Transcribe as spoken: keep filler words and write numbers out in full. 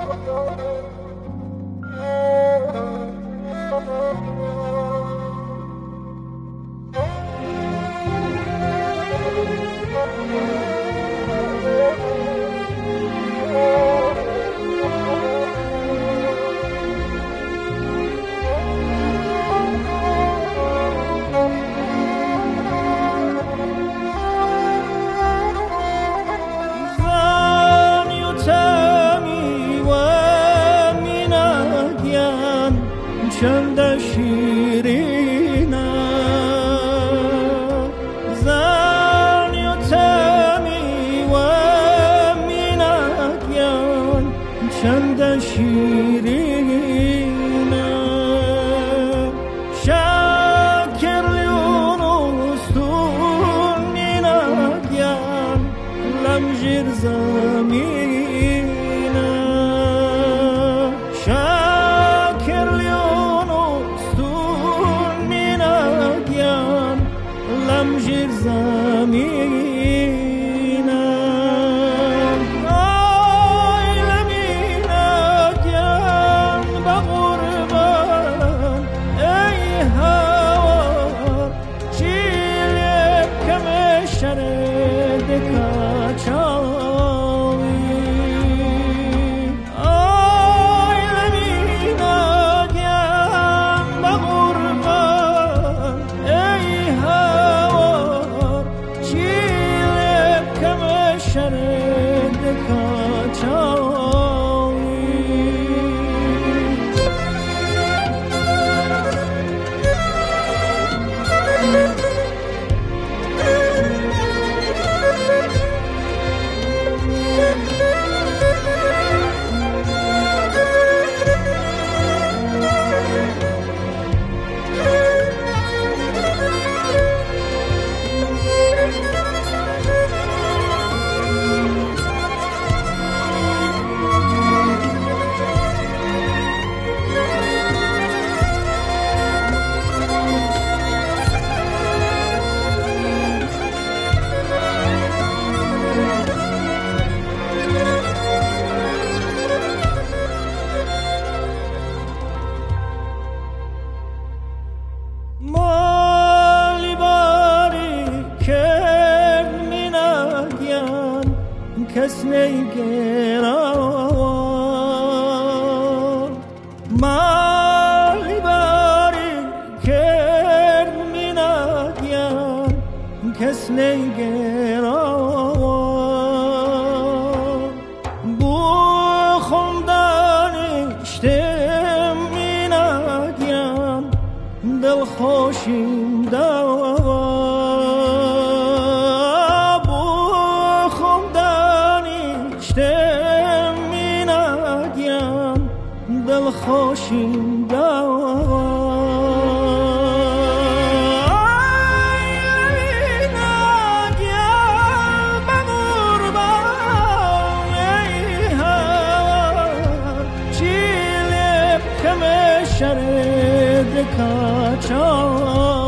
چند شیرینه زن یتمی و مینگیان چند شیرینه شکر یونستون مینگیان لمجیر زمینه شکر لمجیر زمینه آی لمینگیم به غربان ای هوا چیلیم کم شرد کچاوی آی لمینگیم به غربان ای شرد کچاوی مالی باری کرد مینگیان کس نیگران مالی باری کرد مینگیان کس نیگران بو خمدانشتم مینگیان دل خوشیم دوا بو خمدانشتم مینگیان دل خوشیم دوا شرد کچاوی